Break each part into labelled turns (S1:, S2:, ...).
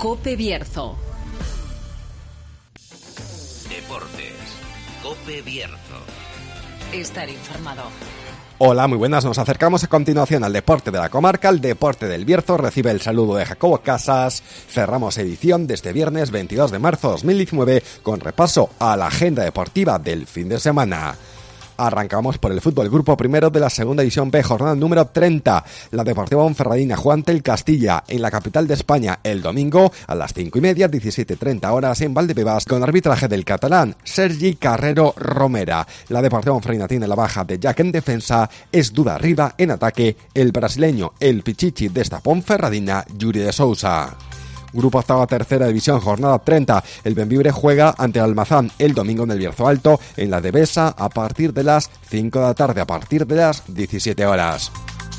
S1: COPE Bierzo.
S2: Deportes. COPE Bierzo.
S1: Estar informado.
S3: Hola, muy buenas. Nos acercamos a continuación al deporte de la comarca. El deporte del Bierzo recibe el saludo de Jacobo Casas. Cerramos edición de este viernes 22 de marzo de 2019 con repaso a la agenda deportiva del fin de semana. Arrancamos por el fútbol grupo primero de la segunda división B, jornada número 30. La Deportiva Ponferradina juega ante el Castilla en la capital de España el domingo a las 5:30, 17:30 horas en Valdebebas, con arbitraje del catalán Sergi Carrero Romera. La Deportiva Ponferradina tiene la baja de Jack en defensa, es duda arriba en ataque el brasileño, el pichichi de esta Ponferradina, Yuri de Sousa. Grupo octava tercera división, jornada 30. El Bembibre juega ante el Almazán el domingo en el Bierzo Alto, en la Devesa, a partir de las 5 de la tarde, a partir de las 17 horas.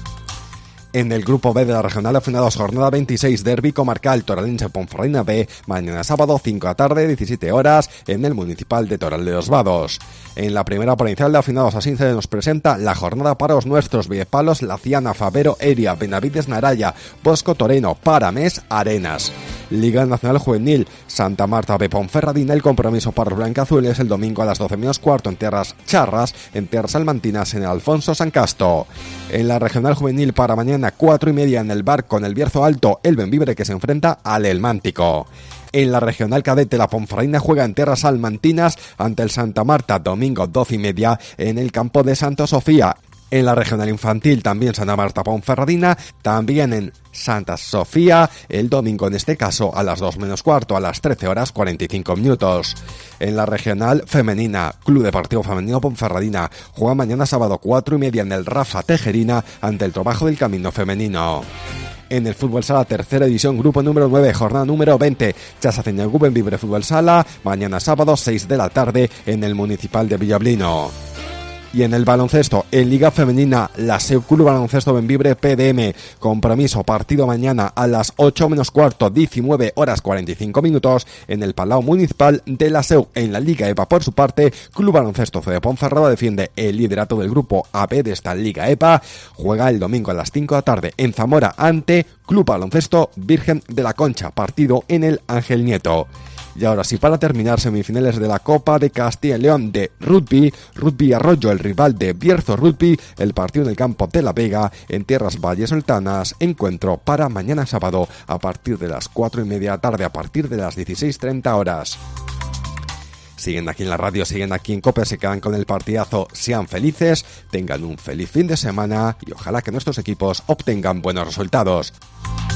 S3: En el grupo B de la regional F2, jornada 26, derbi comarcal Toralense Ponferradina B, mañana sábado 5 de la tarde, 17 horas, en el municipal de Toral de los Vados. En la primera provincial de Afinados, así se nos presenta la jornada para los nuestros: Villepalos, Laciana, Favero, Eria, Benavides, Naraya, Bosco, Toreno, Paramés, Arenas. Liga Nacional Juvenil, Santa Marta B, Ponferradina. El compromiso para los blancazules el domingo a las 12:15 en tierras charras, en tierras salmantinas, en el Alfonso San Casto. En la regional juvenil para mañana 4:30 en el Bar con el Bierzo Alto, el Bembibre que se enfrenta al El Mántico. En la regional cadete, la Ponferradina juega en tierras salmantinas ante el Santa Marta, domingo 12:30 en el campo de Santa Sofía. En la regional infantil también Santa Marta Ponferradina, también en Santa Sofía, el domingo en este caso a las 2:15 a las 13:45. En la regional femenina, Club Deportivo Femenino Ponferradina juega mañana sábado 4:30 en el Rafa Tejerina ante el Trabajo del Camino Femenino. En el fútbol sala tercera división, grupo número 9, jornada número 20, Chasaceña Bembibre Fútbol Sala, mañana sábado 6 de la tarde en el municipal de Villablino. Y en el baloncesto, en Liga Femenina, la SEU Club Baloncesto Bembibre PDM, compromiso, partido mañana a las 8:15, 19:45 en el Palau Municipal de la SEU. En la Liga EPA, por su parte, Club Baloncesto de Ponferrada defiende el liderato del grupo AB de esta Liga EPA, juega el domingo a las 5 de la tarde en Zamora ante Club Baloncesto Virgen de la Concha, partido en el Ángel Nieto. Y ahora sí, para terminar, semifinales de la Copa de Castilla y León de rugby, Rugby Arroyo, el rival de Bierzo Rugby, el partido en el campo de La Vega, en tierras vallesoltanas, encuentro para mañana sábado a partir de las 4:30 de la tarde, a partir de las 16:30 horas. Siguen aquí en la radio, siguen aquí en COPE, se quedan con el partidazo, sean felices, tengan un feliz fin de semana y ojalá que nuestros equipos obtengan buenos resultados.